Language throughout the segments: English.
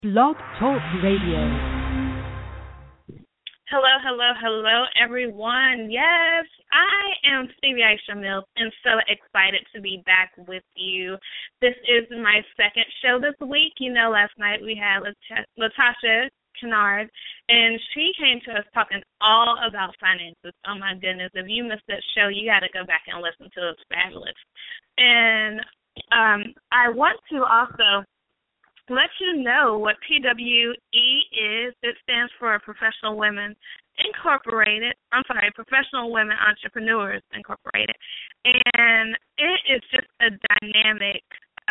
Blog Talk Radio. Hello, hello, hello, everyone. Yes, I am Stevie Aisha Mills and so excited to be back with you. This is my second show this week. You know, last night we had Latasha Kennard, and she came to us talking all about finances. Oh, my goodness. If you missed that show, you got to go back and listen to it. It's fabulous. And I want to also let you know what PWE is. It stands for Professional Women Incorporated. Professional Women Entrepreneurs Incorporated. And it is just a dynamic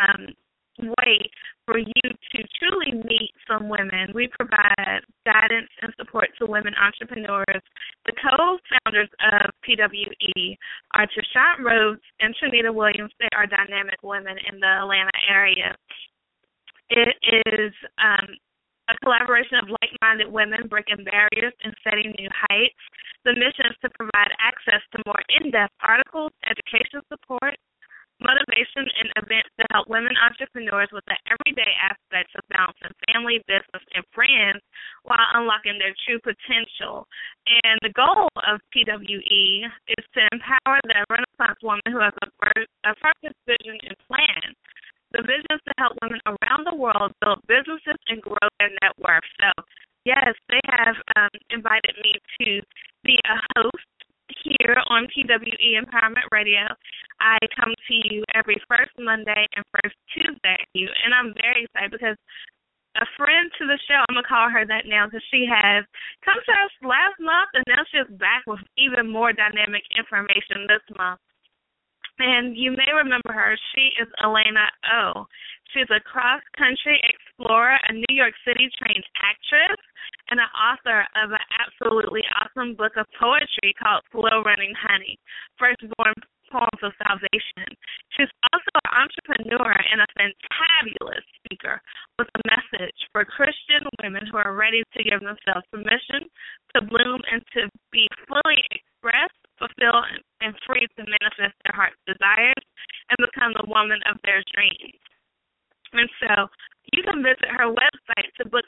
way for you to truly meet some women. We provide guidance and support to women entrepreneurs. The co-founders of PWE are Tashawn Rhodes and Trinita Williams. They are dynamic women in the Atlanta area. It is a collaboration of like-minded women breaking barriers and setting new heights. The mission is to provide access to more in-depth articles, education support, motivation, and events to help women entrepreneurs with the everyday aspects of balancing family, business, and friends while unlocking their true potential. And the goal of PWE is to empower the Renaissance woman who has a purpose, vision, and plan. The vision is to help women around the world build businesses and grow their net worth. So, yes, they have invited me to be a host here on PWE Empowerment Radio. I come to you every first Monday and first Tuesday, and I'm very excited because a friend to the show, I'm going to call her that now because she has come to us last month, and now she's back with even more dynamic information this month. And you may remember her. She is Elena O. She's a cross-country explorer, a New York City-trained actress, and an author of an absolutely awesome book of poetry called Slow Running Honey, Firstborn Poems of Salvation. She's also an entrepreneur and a fantabulous speaker with a message for Christian women who are ready to give themselves permission to bloom and to be fully expressed, fulfilled, and free to manifest their heart's desires and become the woman of their dreams. And so you can visit her website to book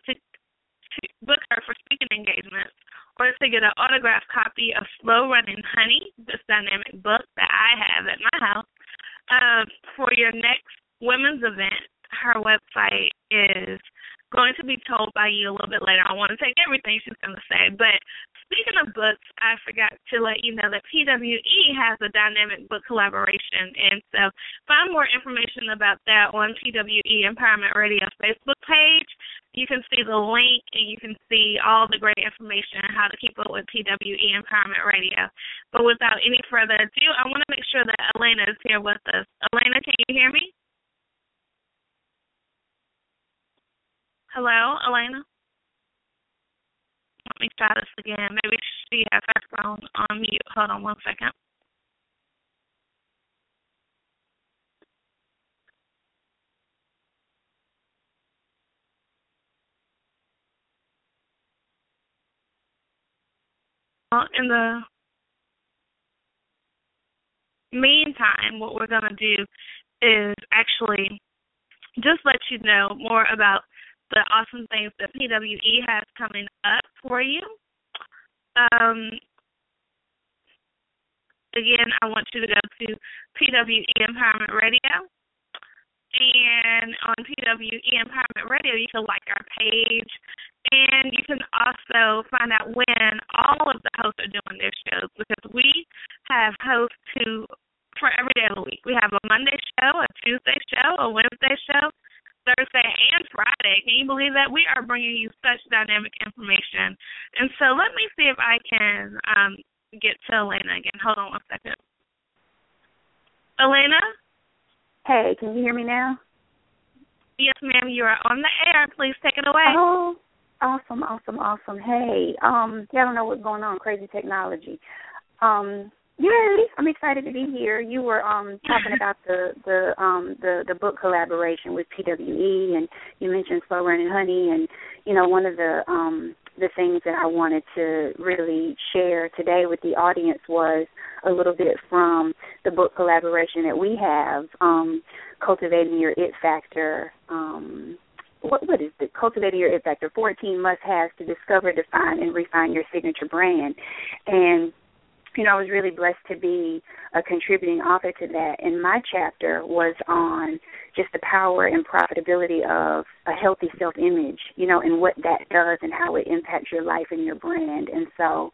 her for speaking engagements or to get an autographed copy of Slow Running Honey, this dynamic book that I have at my house, for your next women's event. Her website is going to be told by you a little bit later. I want to take everything she's going to say. But speaking of books, I forgot to let you know that PWE has a dynamic book collaboration. And so find more information about that on PWE Empowerment Radio Facebook page. You can see the link and you can see all the great information on how to keep up with PWE Empowerment Radio. But without any further ado, I want to make sure that Elena is here with us. Elena, can you hear me? Hello, Elena? Let me try this again. Maybe she has her phone on mute. Hold on one second. Well, in the meantime, what we're going to do is actually just let you know more about the awesome things that PWE has coming up for you. Again, I want you to go to PWE Empowerment Radio. And on PWE Empowerment Radio, you can like our page. And you can also find out when all of the hosts are doing their shows, because we have hosts for every day of the week. We have a Monday show, a Tuesday show, a Wednesday show, Thursday, and Friday. Can you believe that? We are bringing you such dynamic information. And so let me see if I can get to Elena again. Hold on one second. Elena? Hey, can you hear me now? Yes, ma'am. You are on the air. Please take it away. Oh, awesome. Hey, I don't know what's going on. Crazy technology. Yay! I'm excited to be here. You were talking about the book collaboration with PWE, and you mentioned Slow Running Honey, and one of the things that I wanted to really share today with the audience was a little bit from the book collaboration that we have, Cultivating Your It Factor, what is it? Cultivating your it factor, 14 must-haves to discover, define, and refine your signature brand. And, I was really blessed to be a contributing author to that. And my chapter was on just the power and profitability of a healthy self-image, and what that does and how it impacts your life and your brand. And so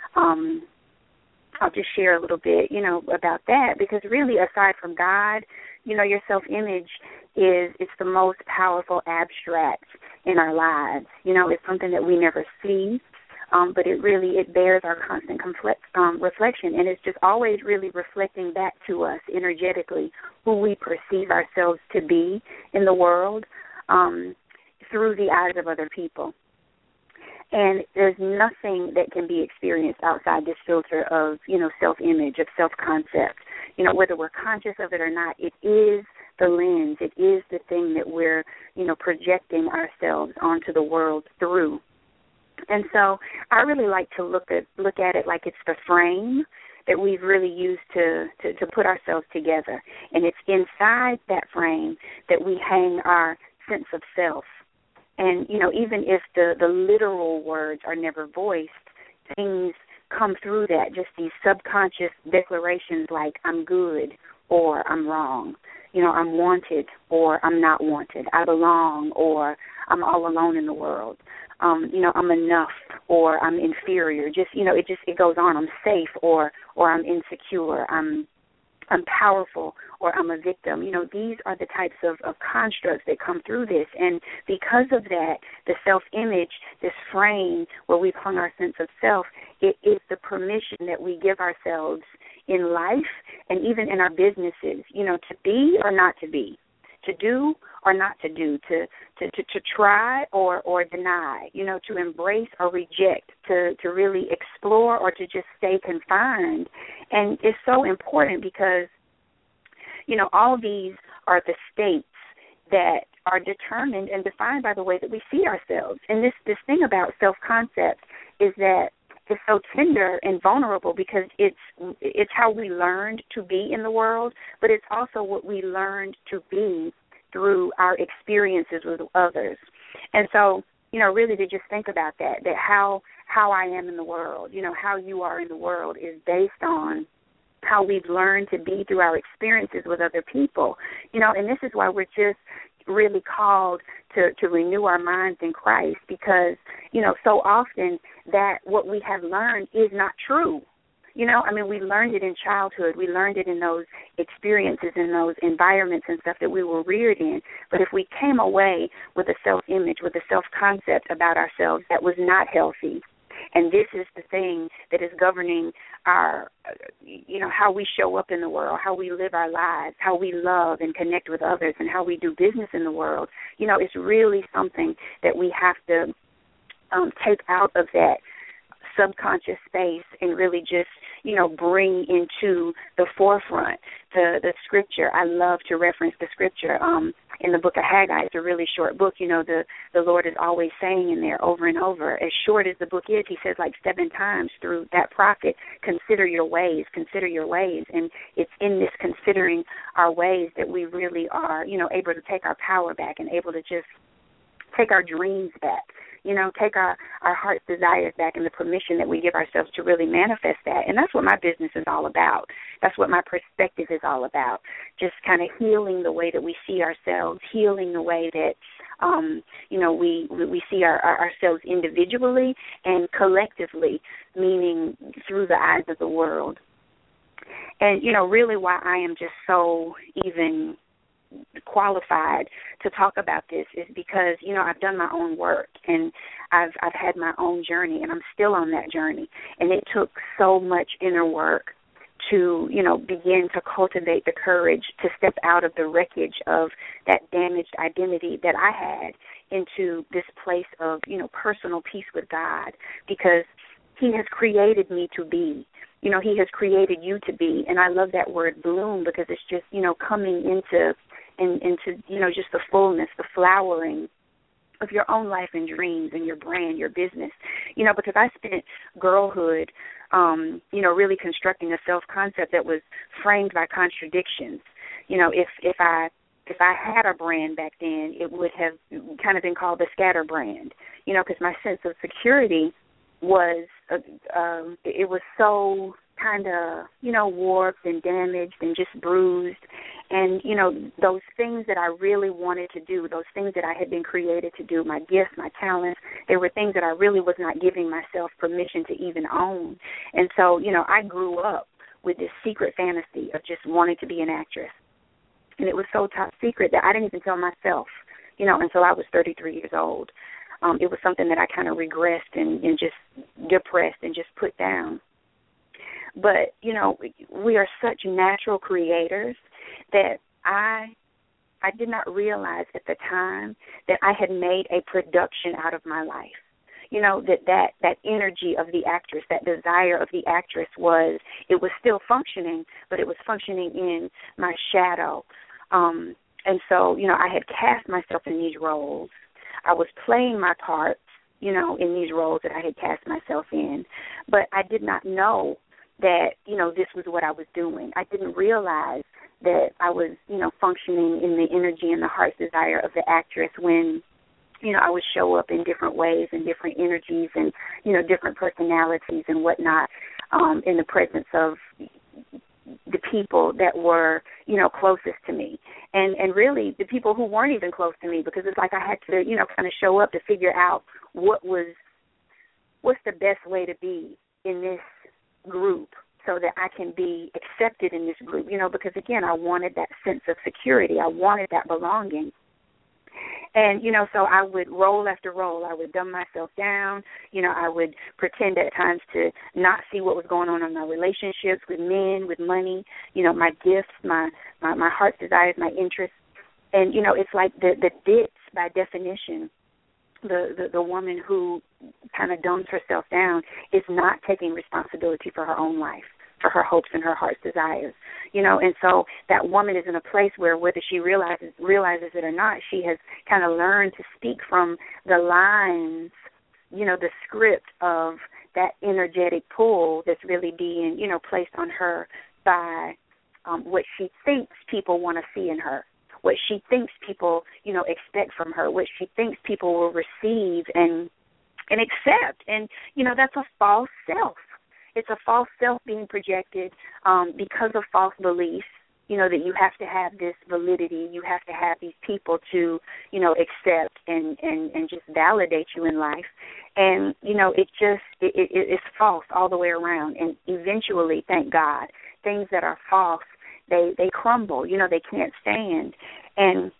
I'll just share a little bit, about that, because really, aside from God, your self-image it's the most powerful abstract in our lives. It's something that we never see, but it bears our constant reflection, and it's just always really reflecting back to us energetically who we perceive ourselves to be in the world through the eyes of other people. And there's nothing that can be experienced outside this filter of, self-image, of self-concept. Whether we're conscious of it or not, it is the lens, it is the thing that we're, projecting ourselves onto the world through. And so I really like to look at it like it's the frame that we've really used to put ourselves together. And it's inside that frame that we hang our sense of self. And, even if the literal words are never voiced, things come through that, just these subconscious declarations like I'm good or I'm wrong, I'm wanted or I'm not wanted, I belong or I'm all alone in the world, I'm enough or I'm inferior, it goes on, I'm safe or I'm insecure, I'm powerful or I'm a victim. These are the types of constructs that come through this. And because of that, the self-image, this frame where we've hung our sense of self, it is the permission that we give ourselves in life and even in our businesses, to be or not to be, to do or not to do, to try or deny, to embrace or reject, to really explore or to just stay confined. And it's so important because, all these are the states that are determined and defined by the way that we see ourselves. And this thing about self-concept is that it's so tender and vulnerable because it's how we learned to be in the world, but it's also what we learned to be through our experiences with others. And so, really to just think about that how I am in the world, how you are in the world is based on how we've learned to be through our experiences with other people, and this is why we're just really called to renew our minds in Christ because, so often that what we have learned is not true. We learned it in childhood. We learned it in those experiences, in those environments and stuff that we were reared in. But if we came away with a self-image, with a self-concept about ourselves that was not healthy, and this is the thing that is governing our, how we show up in the world, how we live our lives, how we love and connect with others, and how we do business in the world, it's really something that we have to take out of that subconscious space and really just, bring into the forefront the scripture. I love to reference the scripture in the book of Haggai. It's a really short book. The Lord is always saying in there over and over, as short as the book is, he says like 7 times through that prophet, consider your ways. And it's in this considering our ways that we really are, able to take our power back and able to just take our dreams back. Take our heart's desires back and the permission that we give ourselves to really manifest that. And that's what my business is all about. That's what my perspective is all about. Just kind of healing the way that we see ourselves, healing the way that, we see ourselves individually and collectively, meaning through the eyes of the world. And, really why I am just so even qualified to talk about this is because, I've done my own work and I've had my own journey and I'm still on that journey. And it took so much inner work to, begin to cultivate the courage to step out of the wreckage of that damaged identity that I had into this place of, personal peace with God, because he has created me to be. He has created you to be. And I love that word bloom because it's just, coming into just the fullness, the flowering of your own life and dreams and your brand, your business. Because I spent girlhood, really constructing a self-concept that was framed by contradictions. If I if I had a brand back then, it would have kind of been called the scatter brand, because my sense of security was, it was so kind of, warped and damaged and just bruised. And, those things that I really wanted to do, those things that I had been created to do, my gifts, my talents, they were things that I really was not giving myself permission to even own. And so, I grew up with this secret fantasy of just wanting to be an actress. And it was so top secret that I didn't even tell myself, until I was 33 years old. It was something that I kind of regressed and just depressed and just put down. But, we are such natural creators that I did not realize at the time that I had made a production out of my life. That energy of the actress, that desire of the actress it was still functioning, but it was functioning in my shadow. And so, I had cast myself in these roles. I was playing my parts, in these roles that I had cast myself in, but I did not know that, this was what I was doing. I didn't realize that I was, functioning in the energy and the heart's desire of the actress when, I would show up in different ways and different energies and, different personalities and whatnot, in the presence of the people that were, closest to me. And really the people who weren't even close to me, because it's like I had to, kind of show up to figure out what's the best way to be in this group so that I can be accepted in this group, because, again, I wanted that sense of security. I wanted that belonging. And, so I would role after role. I would dumb myself down. I would pretend at times to not see what was going on in my relationships with men, with money, my gifts, my heart's desires, my interests. And, it's like the ditz, by definition, the woman who kind of dumbs herself down is not taking responsibility for her own life, for her hopes and her heart's desires, and so that woman is in a place where whether she realizes it or not, she has kind of learned to speak from the lines, the script of that energetic pull that's really being, placed on her by what she thinks people want to see in her, what she thinks people, expect from her, what she thinks people will receive and accept. And, that's a false self. It's a false self being projected because of false beliefs, that you have to have this validity, you have to have these people to, accept and just validate you in life. And, it's false all the way around. And eventually, thank God, things that are false, they crumble, they can't stand. And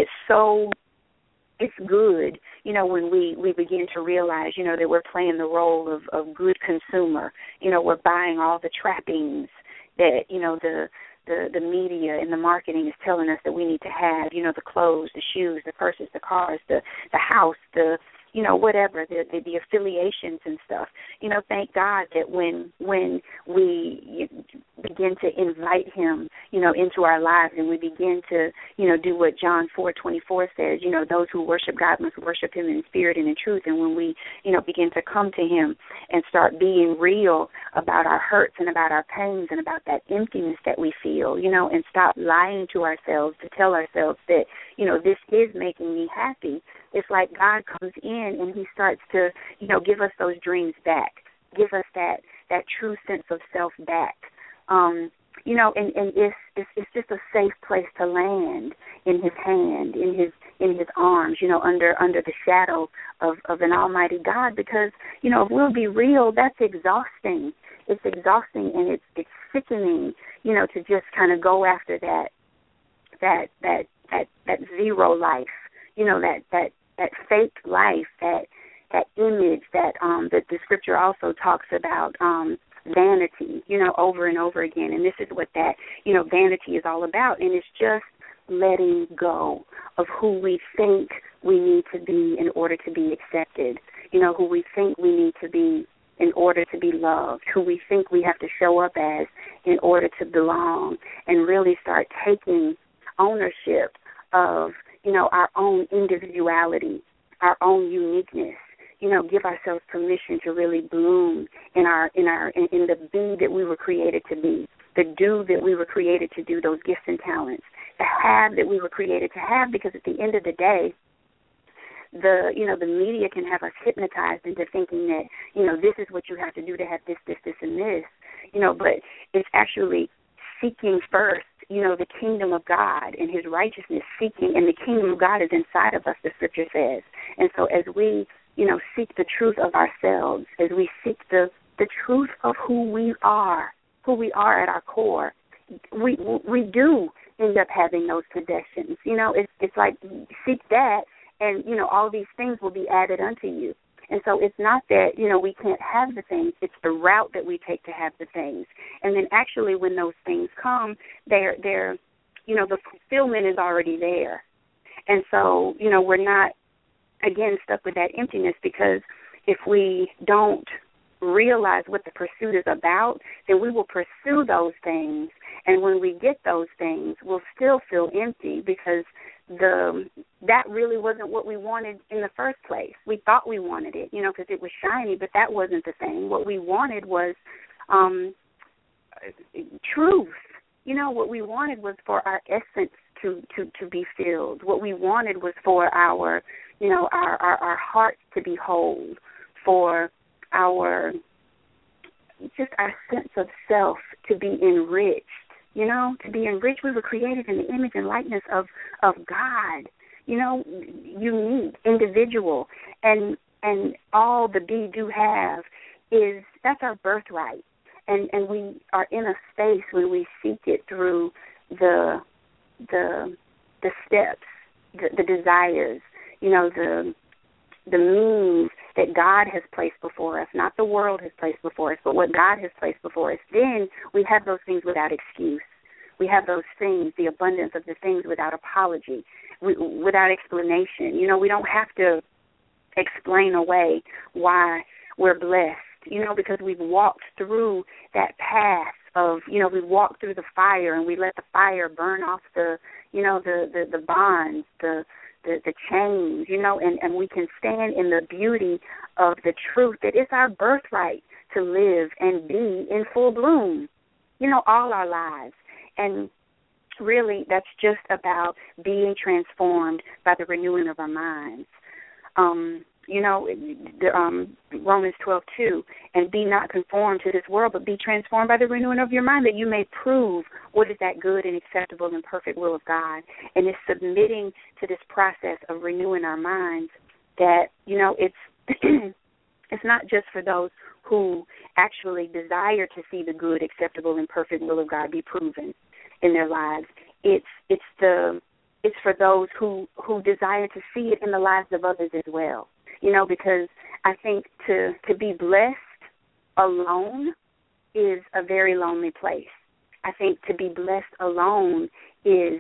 it's good, when we begin to realize, that we're playing the role of good consumer. We're buying all the trappings that, the media and the marketing is telling us that we need to have, the clothes, the shoes, the purses, the cars, the house, the whatever, the affiliations and stuff. Thank God that when we begin to invite him, into our lives, and we begin to, do what John 4:24 says, those who worship God must worship him in spirit and in truth. And when we, begin to come to him and start being real about our hurts and about our pains and about that emptiness that we feel, and stop lying to ourselves to tell ourselves that, this is making me happy. It's like God comes in and he starts to, give us those dreams back, give us that true sense of self back. And it's just a safe place to land in his hand, in his arms, under the shadow of an almighty God, because, if we'll be real, that's exhausting. It's exhausting and it's sickening, to just kind of go after that zero life, that fake life, that image that the scripture also talks about, vanity, over and over again. And this is what that, vanity is all about. And it's just letting go of who we think we need to be in order to be accepted, who we think we need to be in order to be loved, who we think we have to show up as in order to belong, and really start taking ownership of, our own individuality, our own uniqueness, give ourselves permission to really bloom in the be that we were created to be, the do that we were created to do, those gifts and talents, have, that we were created to have, because at the end of the day, the media can have us hypnotized into thinking that, this is what you have to do to have this, this, this, and this, but it's actually seeking first, the kingdom of God and his righteousness, seeking, and the kingdom of God is inside of us, the scripture says. And so as we, seek the truth of ourselves, as we seek the truth of who we are at our core, we do end up having those possessions. It's like, seek that, and, all these things will be added unto you. And so it's not that, we can't have the things. It's the route that we take to have the things. And then actually when those things come, they're the fulfillment is already there. And so, we're not, again, stuck with that emptiness, because if we don't realize what the pursuit is about, then we will pursue those things. And when we get those things, we'll still feel empty, because that really wasn't what we wanted in the first place. We thought we wanted it, because it was shiny, but that wasn't the thing. What we wanted was truth. What we wanted was for our essence to be filled. What we wanted was for our, our hearts to be whole, for our sense of self to be enriched. To be enriched. We were created in the image and likeness of God, unique, individual, and all the be do have is, that's our birthright. And we are in a space when we seek it through the steps, the desires, the means that God has placed before us, not the world has placed before us, but what God has placed before us. Then we have those things without excuse. We have those things, the abundance of the things, without apology, without explanation. We don't have to explain away why we're blessed, because we've walked through that path of, we walked through the fire, and we let the fire burn off the bonds, the chains, and we can stand in the beauty of the truth that it's our birthright to live and be in full bloom, all our lives. And really, that's just about being transformed by the renewing of our minds. Romans 12:2, and be not conformed to this world, but be transformed by the renewing of your mind, that you may prove what is that good and acceptable and perfect will of God. And it's submitting to this process of renewing our minds that, it's it's not just for those who actually desire to see the good, acceptable, and perfect will of God be proven in their lives. It's for those who desire to see it in the lives of others as well. Because I think to be blessed alone is a very lonely place. I think to be blessed alone is,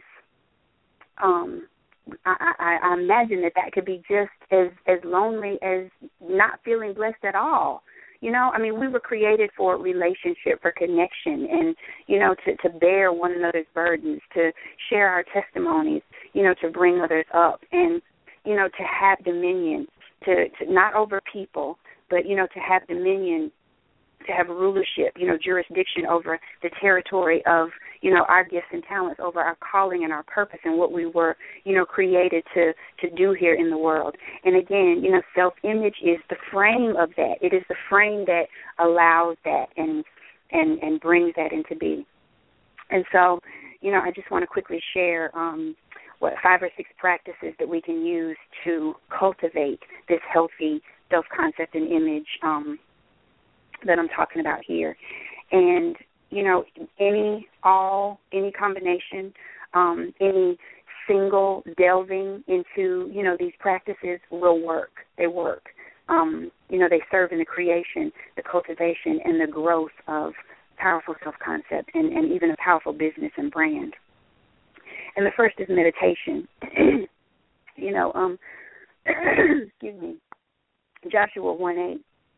I imagine that could be just as lonely as not feeling blessed at all. We were created for relationship, for connection, and, to bear one another's burdens, to share our testimonies, to bring others up, and, to have dominion, to not over people, but, to have dominion, to have rulership, jurisdiction over the territory of, our gifts and talents, over our calling and our purpose and what we were, created to do here in the world. And again, self-image is the frame of that. It is the frame that allows that and brings that into being. And so, I just want to quickly share 5 or 6 practices that we can use to cultivate this healthy self-concept and image that I'm talking about here. And, any combination, any single delving into, these practices will work. They work. They serve in the creation, the cultivation, and the growth of powerful self-concept and even a powerful business and brand. And the first is meditation. Excuse me, Joshua 1:8.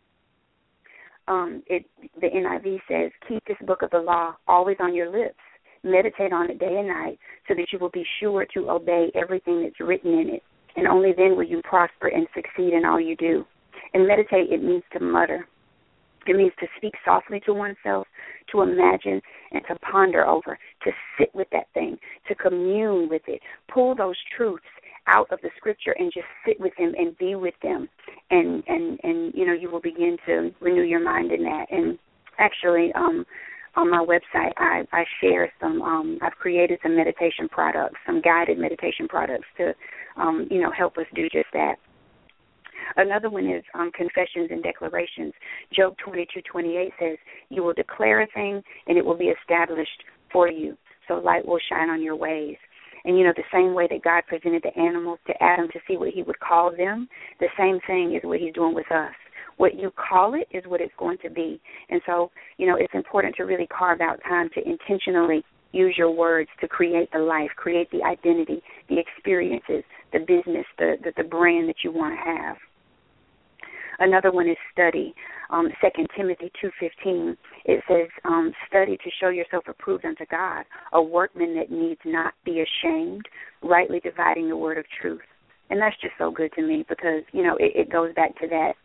The NIV says, keep this book of the law always on your lips. Meditate on it day and night so that you will be sure to obey everything that's written in it. And only then will you prosper and succeed in all you do. And meditate, it means to mutter. It means to speak softly to oneself, to imagine and to ponder over, to sit with that thing, to commune with it, pull those truths out of the scripture and just sit with them and be with them. And you will begin to renew your mind in that. And actually, on my website, I share some, I've created some meditation products, some guided meditation products to, help us do just that. Another one is confessions and declarations. Job 22:28 says, you will declare a thing and it will be established for you. So light will shine on your ways. And, the same way that God presented the animals to Adam to see what he would call them, the same thing is what he's doing with us. What you call it is what it's going to be. And so, it's important to really carve out time to intentionally use your words to create the life, create the identity, the experiences, the business, the brand that you want to have. Another one is study. 2 Timothy 2:15, it says, study to show yourself approved unto God, a workman that needs not be ashamed, rightly dividing the word of truth. And that's just so good to me because, it goes back to that,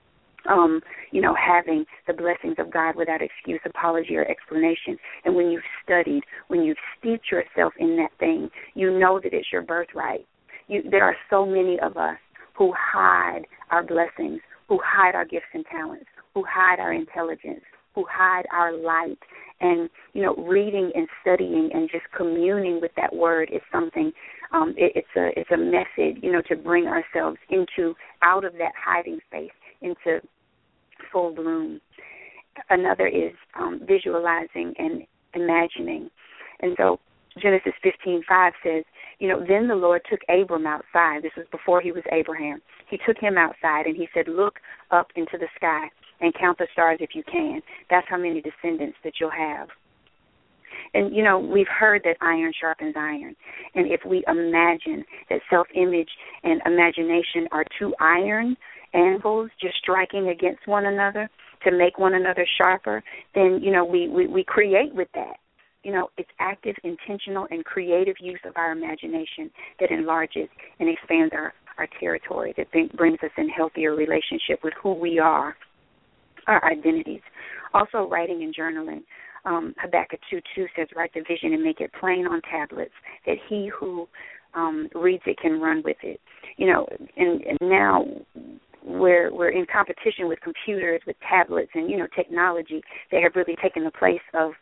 having the blessings of God without excuse, apology, or explanation. And when you've studied, when you've steeped yourself in that thing, you know that it's your birthright. There are so many of us who hide our blessings, who hide our gifts and talents, who hide our intelligence, who hide our light. And, reading and studying and just communing with that word is something, it's a method, to bring ourselves out of that hiding space into full bloom. Another is visualizing and imagining. And so Genesis 15:5 says, then the Lord took Abram outside. This was before he was Abraham. He took him outside and he said, look up into the sky and count the stars if you can. That's how many descendants that you'll have. And, we've heard that iron sharpens iron. And if we imagine that self-image and imagination are two iron anvils just striking against one another to make one another sharper, then, we create with that. It's active, intentional, and creative use of our imagination that enlarges and expands our territory, that brings us in healthier relationship with who we are, our identities. Also, writing and journaling. Habakkuk 2:2 says, write the vision and make it plain on tablets, that he who reads it can run with it. And now we're in competition with computers, with tablets, and, technology that have really taken the place of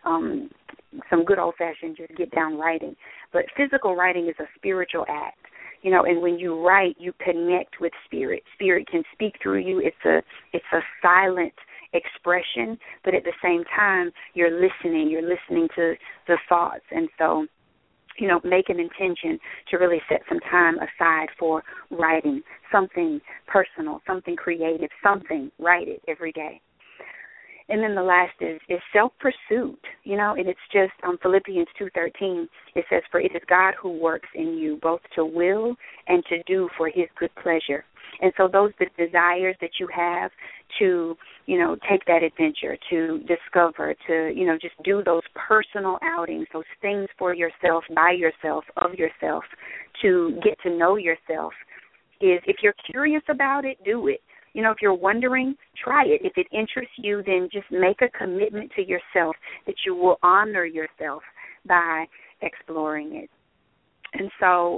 some good old-fashioned just get-down writing. But physical writing is a spiritual act, and when you write, you connect with spirit. Spirit can speak through you. It's a silent expression, but at the same time, you're listening to the thoughts. And so, make an intention to really set some time aside for writing, something personal, something creative, write it every day. And then the last is self-pursuit, and it's just Philippians 2:13. It says, for it is God who works in you both to will and to do for his good pleasure. And so those desires that you have to, take that adventure, to discover, to, just do those personal outings, those things for yourself, by yourself, of yourself, to get to know yourself, is if you're curious about it, do it. If you're wondering, try it. If it interests you, then just make a commitment to yourself that you will honor yourself by exploring it. And so,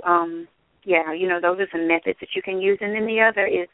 those are some methods that you can use. And then the other is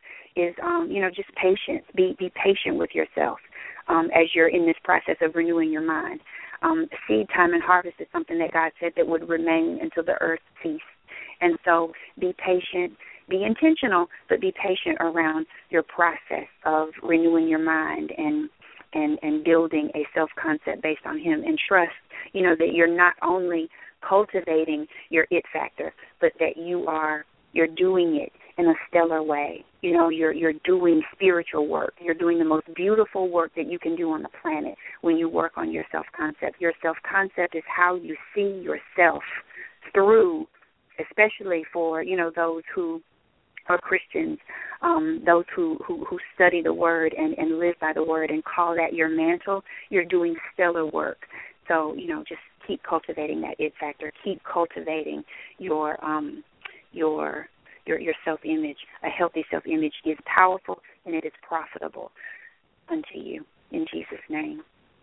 just patience. Be patient with yourself as you're in this process of renewing your mind. Seed time and harvest is something that God said that would remain until the earth ceased. And so be patient. Be intentional, but be patient around your process of renewing your mind and building a self-concept based on him. And trust, that you're not only cultivating your it factor, but that you're doing it in a stellar way. You're doing spiritual work. You're doing the most beautiful work that you can do on the planet when you work on your self-concept. Your self-concept is how you see yourself through, especially for, those who are Christians, those who study the Word and live by the Word and call that your mantle. You're doing stellar work. So, just keep cultivating that it factor. Keep cultivating your self-image. A healthy self-image is powerful and it is profitable. unto you. In Jesus' name.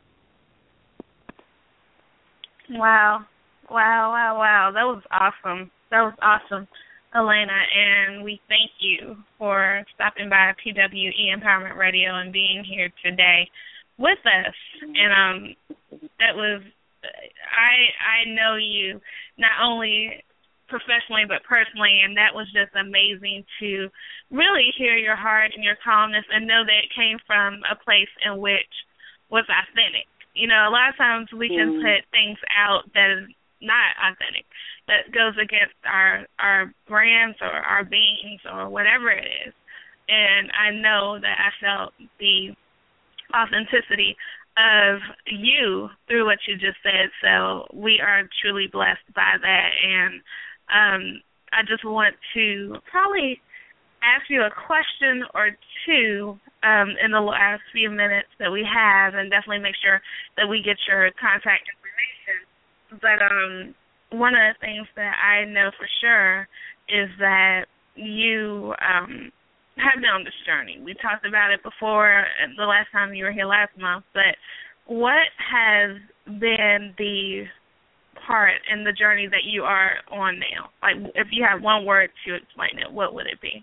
Wow. That was awesome. Elena, and we thank you for stopping by PWE Empowerment Radio and being here today with us. And that was, I know you not only professionally but personally, and that was just amazing to really hear your heart and your calmness and know that it came from a place in which was authentic. You know, a lot of times we can put things out that is not authentic, that goes against our brands or our beings or whatever it is. And I know that I felt the authenticity of you through what you just said. So we are truly blessed by that. And I just want to probably ask you a question or two in the last few minutes that we have, and definitely make sure that we get your contact information. But one of the things that I know for sure is that you have been on this journey. We talked about it before the last time you were here last month, but what has been the part in the journey that you are on now? Like, if you have one word to explain it, what would it be?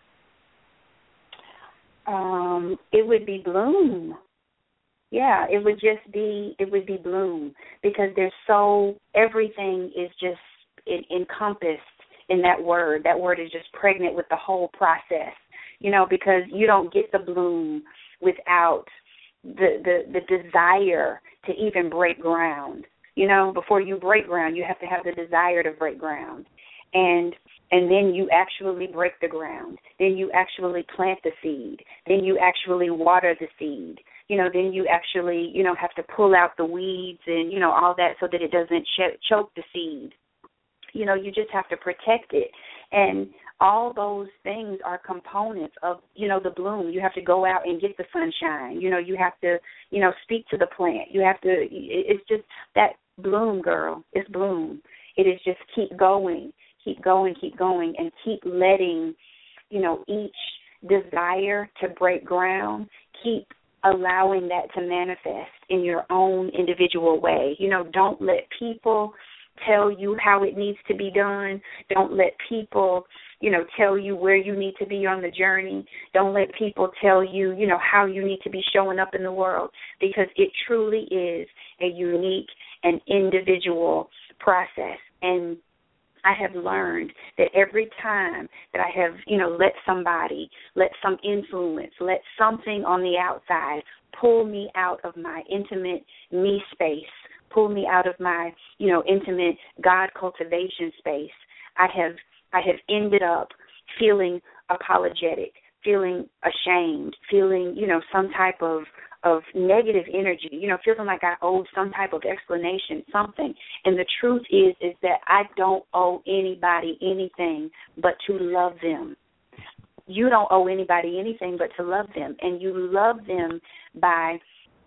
It would be bloom. Yeah, it would be bloom, because everything is just encompassed in that word. That word is just pregnant with the whole process, you know, because you don't get the bloom without the desire to even break ground. You know, before you break ground, you have to have the desire to break ground. And then you actually break the ground. Then you actually plant the seed. Then you actually water the seed. You know, then you actually, you know, have to pull out the weeds and, you know, all that so that it doesn't choke the seed. You know, you just have to protect it. And all those things are components of, you know, the bloom. You have to go out and get the sunshine. You know, you have to, you know, speak to the plant. You have to, it's just that bloom, girl. It's bloom. It is just keep going, and keep letting, you know, each desire to break ground, keep allowing that to manifest in your own individual way. You know, don't let people tell you how it needs to be done. Don't let people, you know, tell you where you need to be on the journey. Don't let people tell you, you know, how you need to be showing up in the world, because it truly is a unique and individual process. And I have learned that every time that I have, you know, let some influence, let something on the outside pull me out of my intimate me space, pull me out of my, you know, intimate God cultivation space, I have ended up feeling apologetic, feeling ashamed, feeling, you know, some type of negative energy, you know, feeling like I owed some type of explanation, something. And the truth is that I don't owe anybody anything but to love them. You don't owe anybody anything but to love them. And you love them by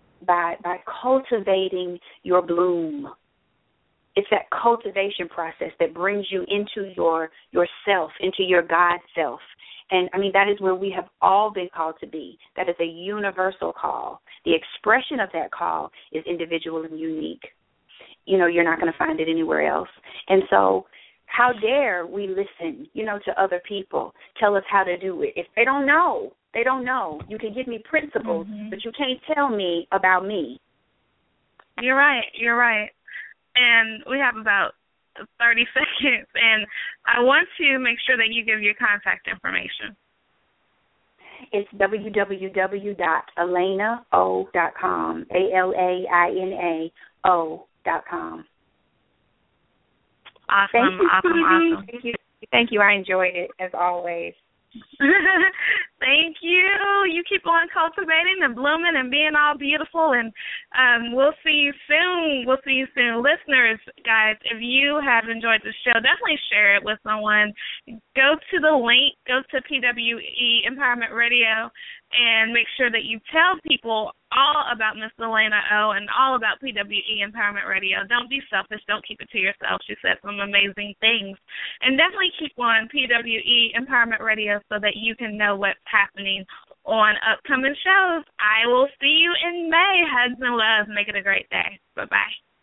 cultivating your bloom. It's that cultivation process that brings you into yourself, into your God self. And, I mean, that is where we have all been called to be. That is a universal call. The expression of that call is individual and unique. You know, you're not going to find it anywhere else. And so how dare we listen, you know, to other people tell us how to do it. If they don't know, they don't know. You can give me principles, but you can't tell me about me. You're right. And we have about 30 seconds, and I want to make sure that you give your contact information. It's www.alainao.com, ALAINAO.com. Awesome. Thank you. I enjoyed it, as always. Thank you. You keep on cultivating and blooming and being all beautiful, and we'll see you soon. Listeners, guys, if you have enjoyed the show, definitely share it with someone. Go to the link, go to PWE Empowerment Radio, and make sure that you tell people all about Miss Elena O and all about PWE Empowerment Radio. Don't be selfish. Don't keep it to yourself. She said some amazing things. And definitely keep on PWE Empowerment Radio so that you can know what's happening on upcoming shows. I will see you in May. Hugs and love. Make it a great day. Bye-bye.